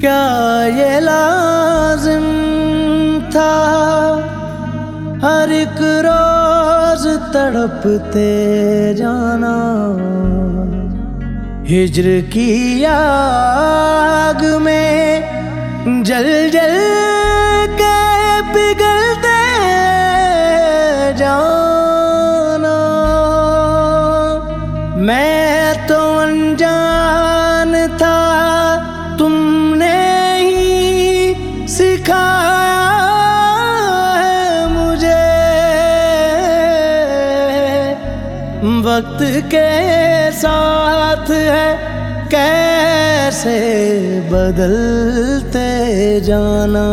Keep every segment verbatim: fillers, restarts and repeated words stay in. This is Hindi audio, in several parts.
क्या ये लाजिम था हर एक रोज तड़पते जाना, हिज्र की आग में जल जल के पिघलते जाना। मैं तो अनजान था, तुमने ही सिखाया है मुझे, वक्त के साथ है कैसे बदलते जाना।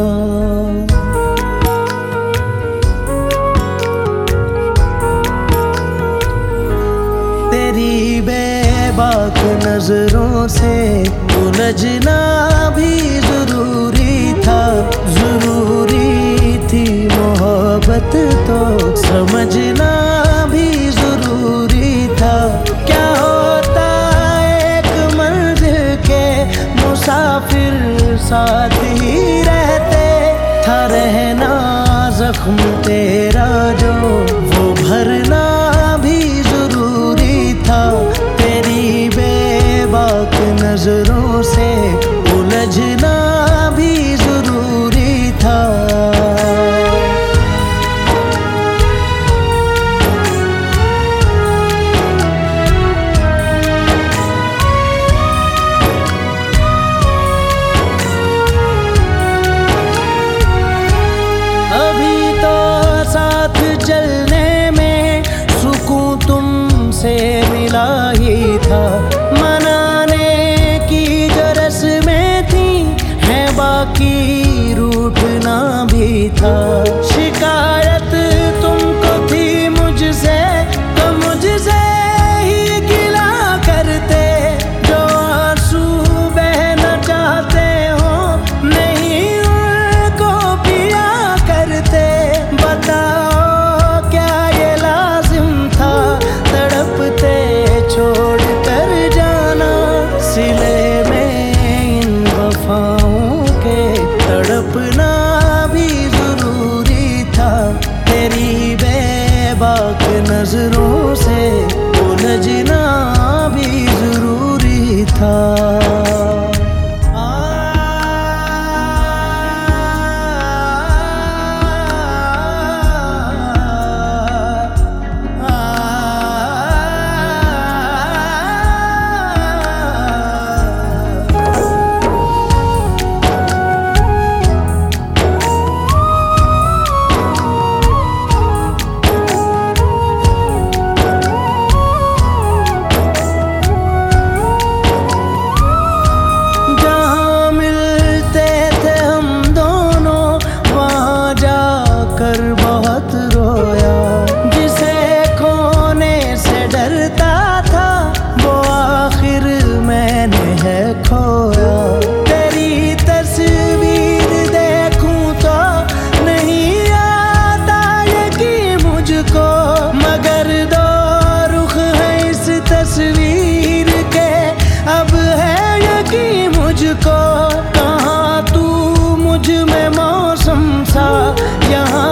तेरी बेबाक नजरों से उलझना भी जरूरी था, जरूरी थी मोहब्बत तो समझना भी जरूरी था। क्या होता एक मंजिल के मुसाफिर साथ ही रहते, था रहना जख्म तेरा जो वो भरना भी जरूरी था। तेरी बेबाक नजरों से उलझना भी जरूरी था। अभी तो साथ चलने में सुकून तुमसे मिला ही था, मनाने की जो रस्में थी है बाकी रूठना भी था। शिकायत तुमको थी मुझसे तो मुझसे ही गिला करते, जो आंसू बहना चाहते हो नहीं उनको पिया करते। बताओ क्या ये लाजिम था तड़पते छोड़ कर जाना, सिले में इन वफाओं के तड़पना भी जरूरी था। तेरी बेबाक नजरों से उलझना भी जरूरी था। बहुत रोया, जिसे खोने से डरता था वो आखिर मैंने है खोया। तेरी तस्वीर देखूं तो नहीं आता यकीन मुझको, मगर दो रुख है इस तस्वीर के अब है यकीन मुझको। कहाँ तू मुझ में मौसम सा यहाँ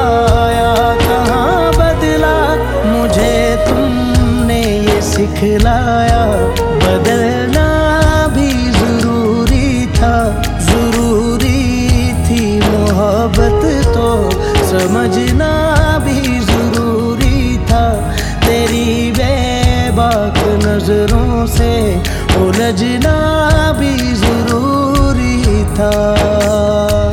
सिखलाया, बदलना भी जरूरी था, जरूरी थी मोहब्बत तो समझना भी जरूरी था। तेरी बेबाक नजरों से उलझना भी जरूरी था।